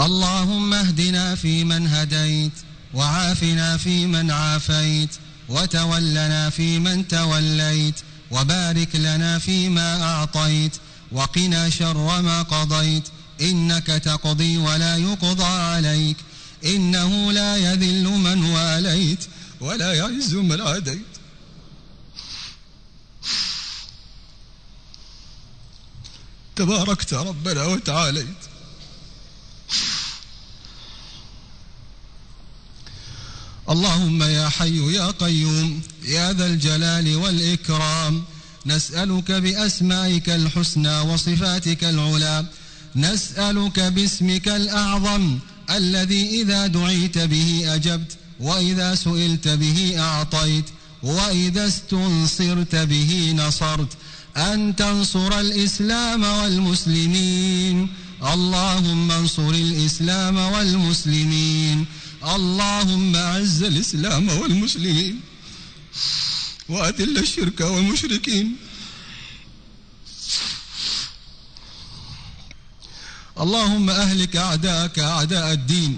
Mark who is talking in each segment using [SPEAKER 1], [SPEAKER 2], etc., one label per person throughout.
[SPEAKER 1] اللهم اهدنا فيمن هديت، وعافنا فيمن عافيت، وتولنا فيمن توليت، وبارك لنا فيما أعطيت، وقنا شر ما قضيت، إنك تقضي ولا يقضى عليك، إنه لا يذل من واليت ولا يعز من عاديت. تباركت ربنا وتعاليت. اللهم يا حي يا قيوم يا ذا الجلال والإكرام، نسألك بأسمائك الحسنى وصفاتك العلى، نسألك باسمك الأعظم الذي إذا دعيت به أجبت، وإذا سئلت به أعطيت، وإذا استنصرت به نصرت، أن تنصر الإسلام والمسلمين. اللهم انصر الإسلام والمسلمين. اللهم أعز الإسلام والمسلمين، وأذل الشرك والمشركين. اللهم أهلك أعداءك أعداء الدين.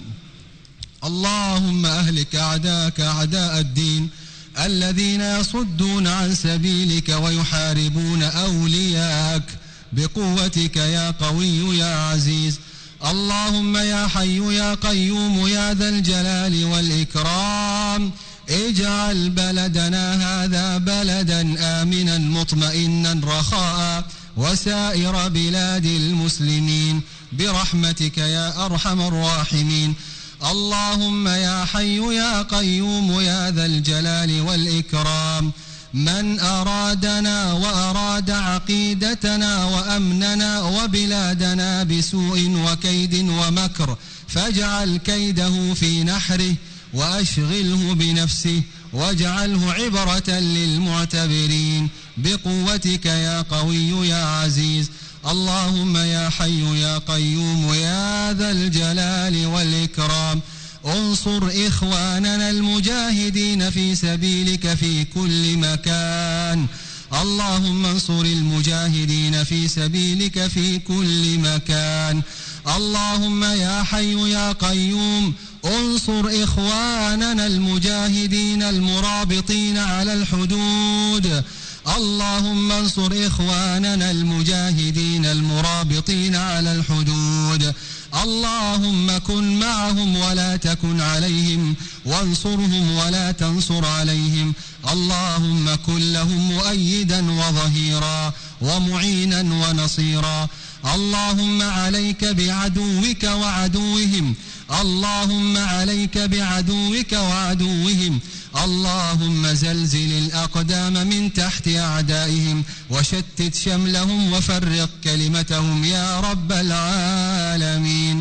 [SPEAKER 1] اللهم أهلك أعداءك أعداء الدين الذين يصدون عن سبيلك ويحاربون أولياءك بقوتك يا قوي يا عزيز. اللهم يا حي يا قيوم يا ذا الجلال والإكرام، اجعل بلدنا هذا بلدا آمنا مطمئنا رخاء، وسائر بلاد المسلمين برحمتك يا أرحم الراحمين. اللهم يا حي يا قيوم يا ذا الجلال والإكرام، من أرادنا وأراد عقيدتنا وأمننا وبلادنا بسوء وكيد ومكر، فاجعل كيده في نحره وأشغله بنفسه، واجعله عبرة للمعتبرين بقوتك يا قوي يا عزيز. اللهم يا حي يا قيوم يا ذا الجلال والإكرام، انصر إخواننا المجاهدين في سبيلك في كل مكان. اللهم انصر المجاهدين في سبيلك في كل مكان. اللهم يا حي يا قيوم انصر إخواننا المجاهدين المرابطين على الحدود. اللهم انصر إخواننا المجاهدين المرابطين على الحدود. اللهم كن معهم ولا تكن عليهم، وانصرهم ولا تنصر عليهم. اللهم كن لهم مؤيدا وظهيرا ومعينا ونصيرا. اللهم عليك بعدوك وعدوهم. اللهم عليك بعدوك وعدوهم. اللهم زلزل الأقدام من تحت أعدائهم، وشتت شملهم وفرق كلمتهم يا رب العالمين.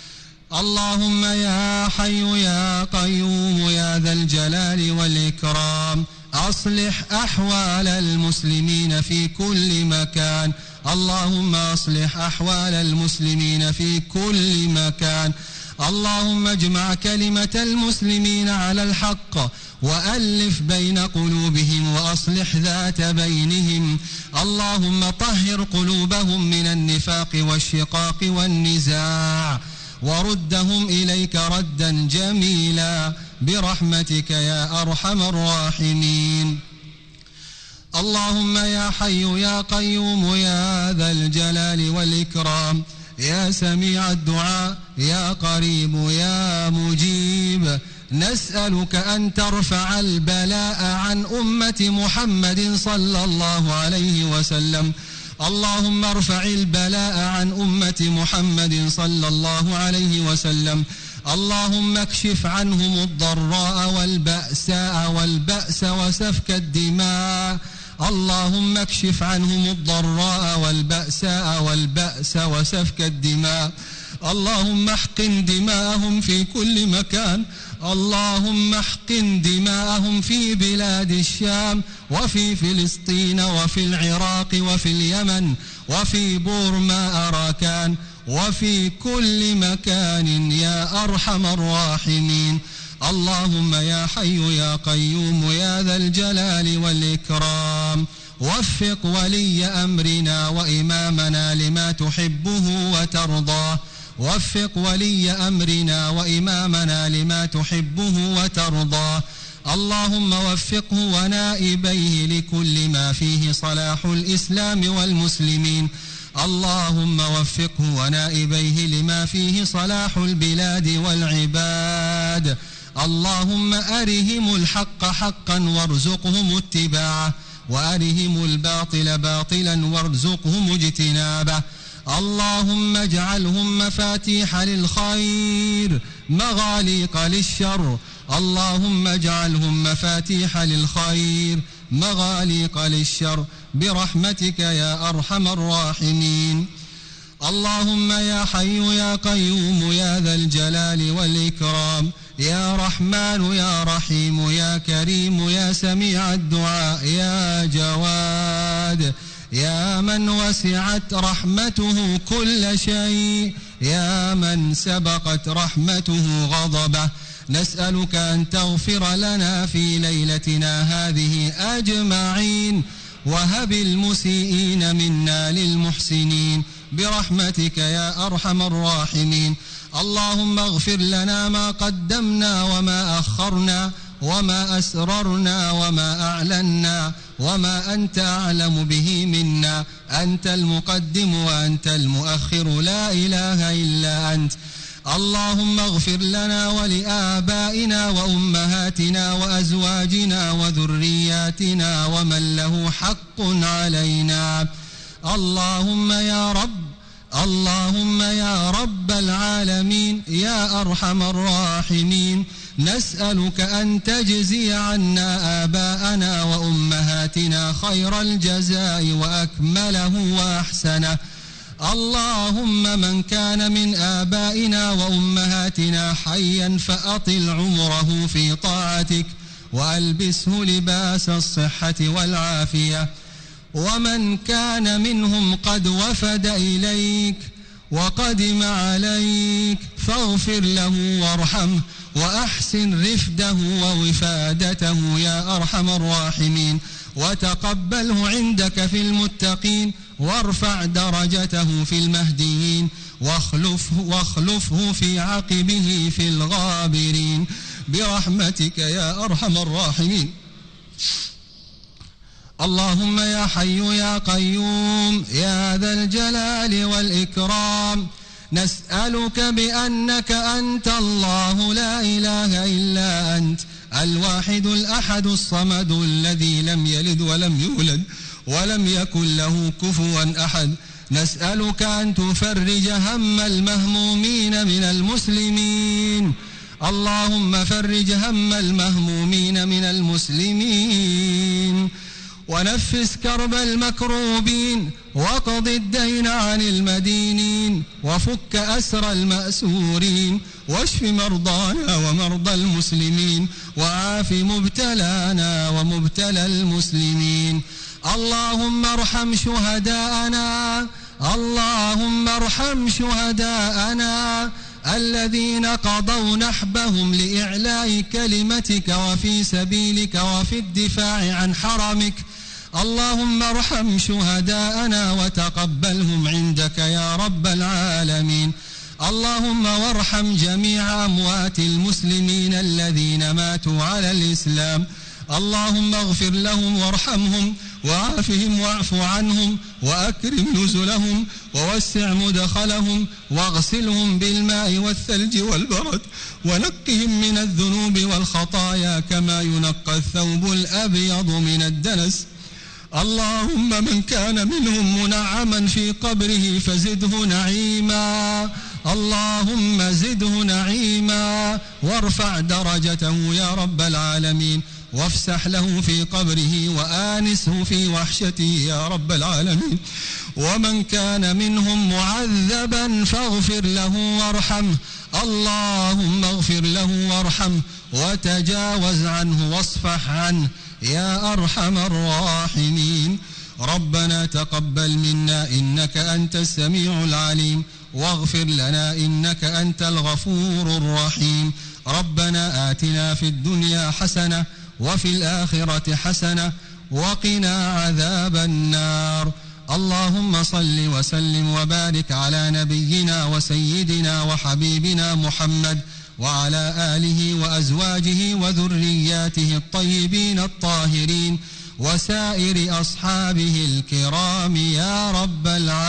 [SPEAKER 1] اللهم يا حي يا قيوم يا ذا الجلال والإكرام، أصلح أحوال المسلمين في كل مكان. اللهم أصلح أحوال المسلمين في كل مكان. اللهم اجمع كلمة المسلمين على الحق، وألف بين قلوبهم، وأصلح ذات بينهم. اللهم طهر قلوبهم من النفاق والشقاق والنزاع، وردهم إليك ردا جميلا برحمتك يا أرحم الراحمين. اللهم يا حي يا قيوم يا ذا الجلال والإكرام، يا سميع الدعاء يا قريب يا مجيب، نسألك أن ترفع البلاء عن أمة محمد صلى الله عليه وسلم. اللهم ارفع البلاء عن أمة محمد صلى الله عليه وسلم. اللهم اكشف عنهم الضراء والبأس وسفك الدماء. اللهم اكشف عنهم الضراء والبأس وسفك الدماء. اللهم احقن دماءهم في كل مكان. اللهم احقن دماءهم في بلاد الشام، وفي فلسطين، وفي العراق، وفي اليمن، وفي بورما أراكان، وفي كل مكان يا أرحم الراحمين. اللهم يا حي يا قيوم يا ذا الجلال والإكرام، وفق ولي أمرنا وإمامنا لما تحبه وترضاه، وفق ولي أمرنا وإمامنا لما تحبه وترضاه. اللهم وفقه ونائبيه لكل ما فيه صلاح الإسلام والمسلمين. اللهم وفقه ونائبيه لما فيه صلاح البلاد والعباد. اللهم أرهم الحق حقا وارزقهم اتباعه، وأرهم الباطل باطلا وارزقهم اجتنابه. اللهم اجعلهم مفاتيح للخير مغاليق للشر. اللهم اجعلهم مفاتيح للخير مغاليق للشر برحمتك يا أرحم الراحمين. اللهم يا حي يا قيوم يا ذا الجلال والإكرام، يا رحمن يا رحيم يا كريم يا سميع الدعاء يا جواد، يا من وسعت رحمته كل شيء، يا من سبقت رحمته غضبه، نسألك أن تغفر لنا في ليلتنا هذه أجمعين، وهب المسيئين منا للمحسنين برحمتك يا أرحم الراحمين. اللهم اغفر لنا ما قدمنا وما أخرنا وما أسررنا وما أعلنا وما أنت أعلم به منا، أنت المقدم وأنت المؤخر، لا إله إلا أنت. اللهم اغفر لنا ولآبائنا وأمهاتنا وأزواجنا وذرياتنا ومن له حق علينا. اللهم يا رب العالمين يا أرحم الراحمين، نسألك أن تجزي عنا آباءنا وأمهاتنا خير الجزاء وأكمله وأحسنه. اللهم من كان من آبائنا وأمهاتنا حيا فأطل عمره في طاعتك وألبسه لباس الصحة والعافية، ومن كان منهم قد وفد إليك وقدم عليك فاغفر له وارحمه وأحسن رفده ووفادته يا أرحم الراحمين، وتقبله عندك في المتقين، وارفع درجته في المهديين، واخلفه في عقبه في الغابرين برحمتك يا أرحم الراحمين. اللهم يا حي يا قيوم يا ذا الجلال والإكرام، نسألك بأنك أنت الله لا إله إلا أنت، الواحد الأحد الصمد الذي لم يلد ولم يولد ولم يكن له كفوا أحد، نسألك أن تفرج هم المهمومين من المسلمين. اللهم فرج هم المهمومين من المسلمين، ونفس كرب المكروبين، وقض الدين عن المدينين، وفك أسر المأسورين، واشف مرضانا ومرضى المسلمين، وعاف مبتلانا ومبتلى المسلمين. اللهم ارحم شهداءنا، اللهم ارحم شهداءنا الذين قضوا نحبهم لإعلاء كلمتك وفي سبيلك وفي الدفاع عن حرمك. اللهم ارحم شهداءنا وتقبلهم عندك يا رب العالمين. اللهم وارحم جميع أموات المسلمين الذين ماتوا على الإسلام. اللهم اغفر لهم وارحمهم وعافهم واعف عنهم وأكرم نزلهم ووسع مدخلهم واغسلهم بالماء والثلج والبرد ونقهم من الذنوب والخطايا كما ينقى الثوب الأبيض من الدنس. اللهم من كان منهم منعما في قبره فزده نعيما، اللهم زده نعيما وارفع درجته يا رب العالمين، وافسح له في قبره وآنسه في وحشته يا رب العالمين. ومن كان منهم معذبا فاغفر له وارحمه، اللهم اغفر له وارحمه وتجاوز عنه واصفح عنه يا أرحم الراحمين. ربنا تقبل منا إنك أنت السميع العليم، واغفر لنا إنك أنت الغفور الرحيم. ربنا آتنا في الدنيا حسنة وفي الآخرة حسنة وقنا عذاب النار. اللهم صل وسلم وبارك على نبينا وسيدنا وحبيبنا محمد وعلى آله وأزواجه وذرياته الطيبين الطاهرين وسائر أصحابه الكرام يا رب العالمين.